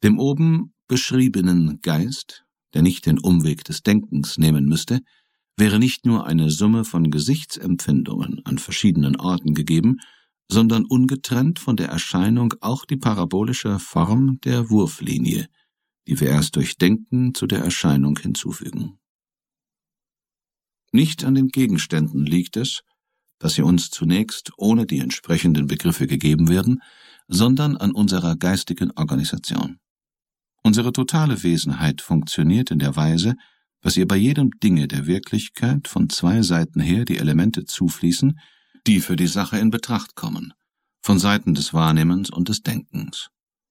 Dem oben beschriebenen Geist, der nicht den Umweg des Denkens nehmen müsste, wäre nicht nur eine Summe von Gesichtsempfindungen an verschiedenen Orten gegeben, sondern ungetrennt von der Erscheinung auch die parabolische Form der Wurflinie, die wir erst durch Denken zu der Erscheinung hinzufügen. Nicht an den Gegenständen liegt es, dass sie uns zunächst ohne die entsprechenden Begriffe gegeben werden, sondern an unserer geistigen Organisation. Unsere totale Wesenheit funktioniert in der Weise, dass ihr bei jedem Dinge der Wirklichkeit von zwei Seiten her die Elemente zufließen, die für die Sache in Betracht kommen, von Seiten des Wahrnehmens und des Denkens.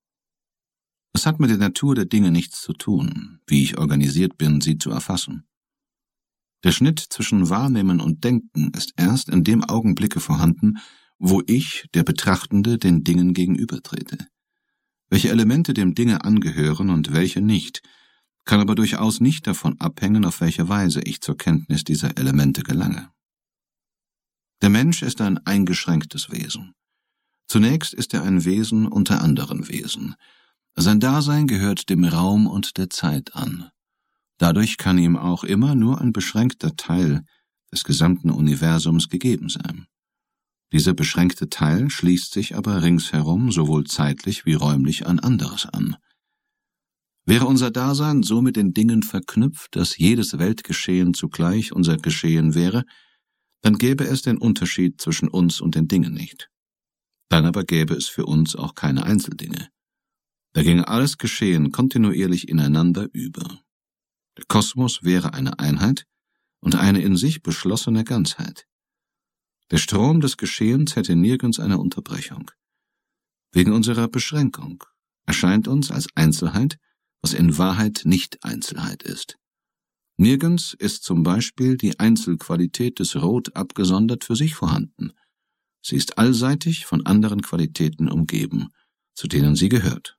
Es hat mit der Natur der Dinge nichts zu tun, wie ich organisiert bin, sie zu erfassen. Der Schnitt zwischen Wahrnehmen und Denken ist erst in dem Augenblicke vorhanden, wo ich, der Betrachtende, den Dingen gegenübertrete. Welche Elemente dem Dinge angehören und welche nicht, kann aber durchaus nicht davon abhängen, auf welche Weise ich zur Kenntnis dieser Elemente gelange. Der Mensch ist ein eingeschränktes Wesen. Zunächst ist er ein Wesen unter anderen Wesen. Sein Dasein gehört dem Raum und der Zeit an. Dadurch kann ihm auch immer nur ein beschränkter Teil des gesamten Universums gegeben sein. Dieser beschränkte Teil schließt sich aber ringsherum sowohl zeitlich wie räumlich an anderes an. Wäre unser Dasein so mit den Dingen verknüpft, dass jedes Weltgeschehen zugleich unser Geschehen wäre, dann gäbe es den Unterschied zwischen uns und den Dingen nicht. Dann aber gäbe es für uns auch keine Einzeldinge. Da ginge alles Geschehen kontinuierlich ineinander über. Der Kosmos wäre eine Einheit und eine in sich beschlossene Ganzheit. Der Strom des Geschehens hätte nirgends eine Unterbrechung. Wegen unserer Beschränkung erscheint uns als Einzelheit, was in Wahrheit nicht Einzelheit ist. Nirgends ist zum Beispiel die Einzelqualität des Rot abgesondert für sich vorhanden. Sie ist allseitig von anderen Qualitäten umgeben, zu denen sie gehört.